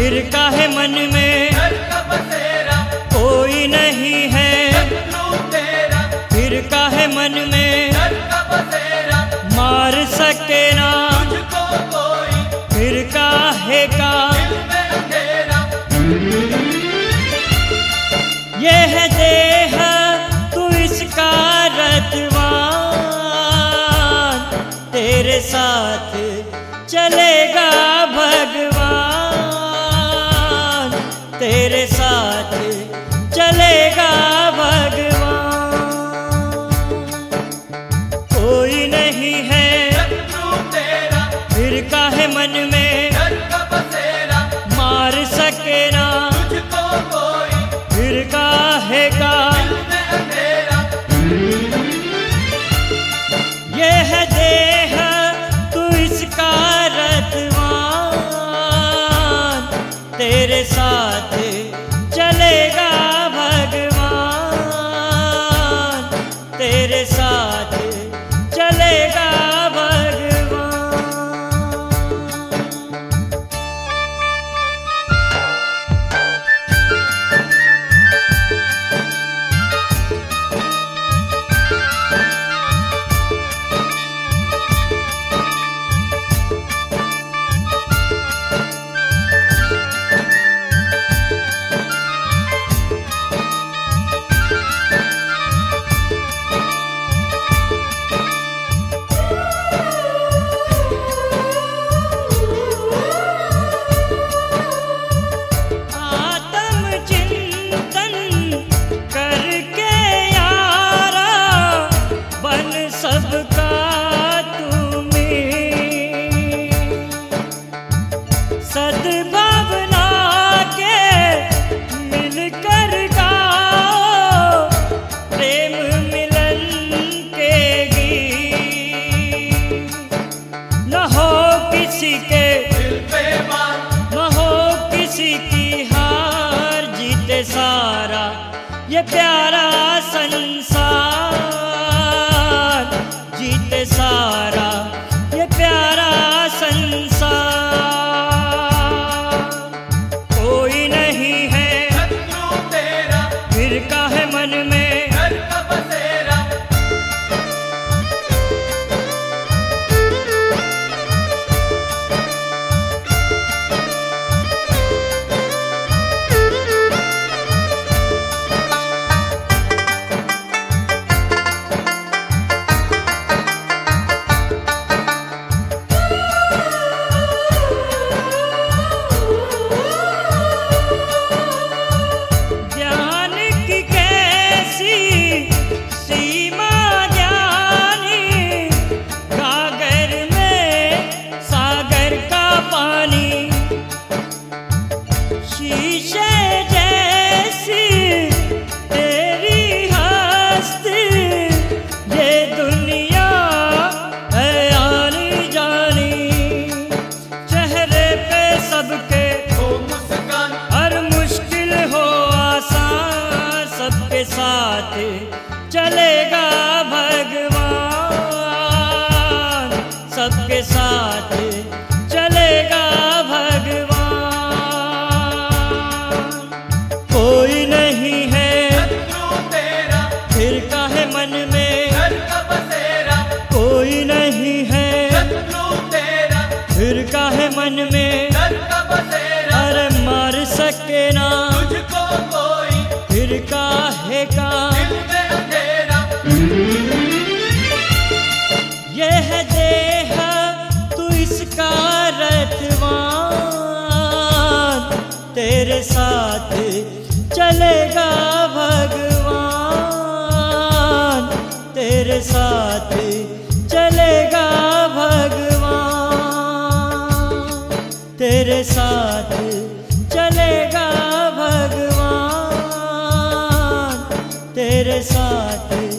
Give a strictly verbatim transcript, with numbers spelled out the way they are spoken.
फिर काहे मन में डर का बसेरा कोई नहीं है, शत्रु तेरा फिर काहे मन में डर का बसेरा मार सके ना तुझको कोई फिर काहे का दिल में अंधेरा। ये है देह तू इसका रतवान, तेरे साथ चलेगा भगवान, तेरे साथ चलेगा भगवान। कोई नहीं है शत्रु तेरा फिर काहे मन में डर का बसेरा मार सके ना तुझको कोई फिर काहे का दिल में अंधेरा। ये है देह तू इसका रतवान, तेरे साथ चलेगा भगवान, तेरे साथ चलेगा भगवान। सद्भावना के मिलकर गाओ प्रेम मिलन के गीत, न हो किसी के दिल पे मार न हो किसी की हार, जीते सारा ये प्यारा संसार, जीते सारा ये प्यारा संसार। कोई नहीं है शत्रु तेरा फिर काहे मन में डर का बसेरा ज्ञान की कैसी सीमा जानी, गागर में सागर का पानी, शीशे जैसी तेरी हस्ती, ये दुनिया है आनी जानी, चेहरे पे सबके हो मुस्कान हर मुश्किल हो आसान, सबके साथ चलेगा भगवान, सबके साथ चलेगा भगवान। कोई नहीं है शत्रु तेरा फिर काहे मन में डर का बसेरा कोई नहीं है शत्रु तेरा फिर काहे मन में डर का बसेरा अरे मार सके ना तुझको कोई फिर काहे का दिल में अंधेरा। ये है देह तू इसका रतवान, तेरे साथ चलेगा भगवान, तेरे साथ चलेगा भगवान, तेरे साथ चलेगा भगवान, तेरे साथ